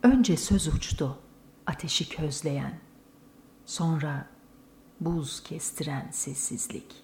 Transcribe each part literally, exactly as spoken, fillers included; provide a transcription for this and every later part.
Önce söz uçtu, ateşi közleyen, sonra buz kestiren sessizlik.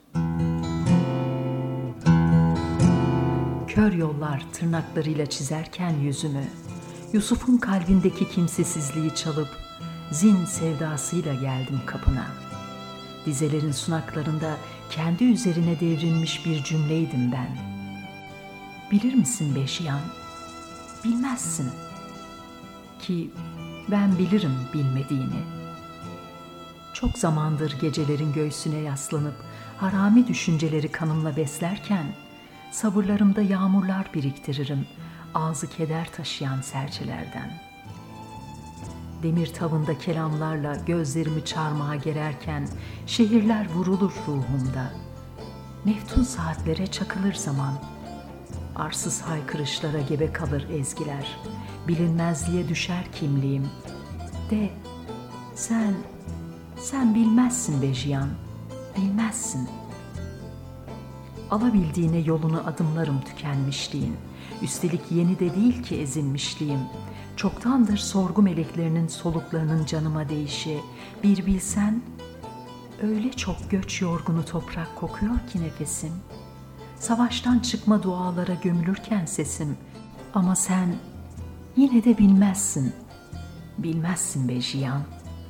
Kör yollar tırnaklarıyla çizerken yüzümü, Yusuf'un kalbindeki kimsesizliği çalıp zin sevdasıyla geldim kapına. Dizelerin sunaklarında kendi üzerine devrilmiş bir cümleydim ben. Bilir misin Beşiyan? Bilmezsin. Ki ben bilirim bilmediğini. Çok zamandır gecelerin göğsüne yaslanıp harami düşünceleri kanımla beslerken sabırlarımda yağmurlar biriktiririm ağzı keder taşıyan serçelerden. Demir tavında kelamlarla gözlerimi çarmıha gererken şehirler vurulur ruhumda. Meftun saatlere çakılır zaman. Arsız haykırışlara gebe kalır ezgiler. Bilinmezliğe düşer kimliğim. De sen, sen bilmezsin Bejiyan, bilmezsin. Alabildiğine yolunu adımlarım tükenmişliğin. Üstelik yeni de değil ki ezilmişliğim. Çoktandır sorgu meleklerinin soluklarının canıma değişi. Bir bilsen, öyle çok göç yorgunu toprak kokuyor ki nefesim. Savaştan çıkma dualara gömülürken sesim. Ama sen yine de bilmezsin, bilmezsin Bejiyan.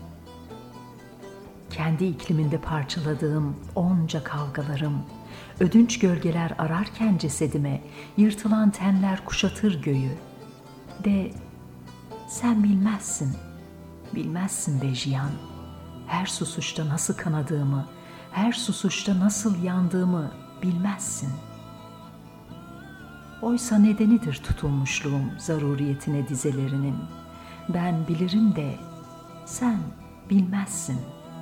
Kendi ikliminde parçaladığım onca kavgalarım, ödünç gölgeler ararken cesedime yırtılan tenler kuşatır göğü. De sen bilmezsin, bilmezsin Bejiyan. Her susuşta nasıl kanadığımı, her susuşta nasıl yandığımı bilmezsin. Oysa nedenidir tutulmuşluğum zaruriyetine dizelerinin. Ben bilirim de sen bilmezsin.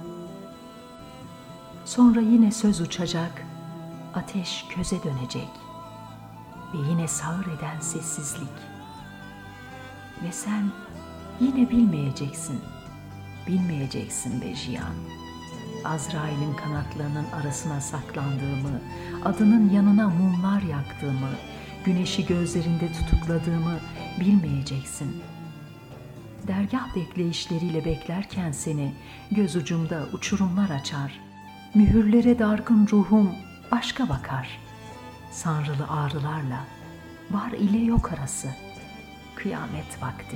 Sonra yine söz uçacak, ateş köze dönecek ve yine sağır eden sessizlik. Ve sen yine bilmeyeceksin, bilmeyeceksin Bejiyan. Azrail'in kanatlarının arasına saklandığımı, adının yanına mumlar yaktığımı, güneşi gözlerinde tutukladığımı bilmeyeceksin. Dergah bekleyişleriyle beklerken seni göz ucumda uçurumlar açar. Mühürlere dargın ruhum başka bakar. Sanrılı ağrılarla var ile yok arası. Kıyamet vakti.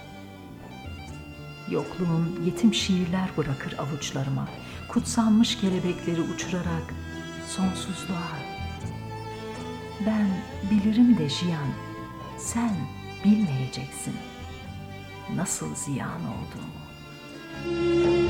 Yokluğun yetim şiirler bırakır avuçlarıma. Kutsanmış kelebekleri uçurarak sonsuzluğa. Ben bilirim de Jiyan, sen bilmeyeceksin nasıl ziyan olduğumu.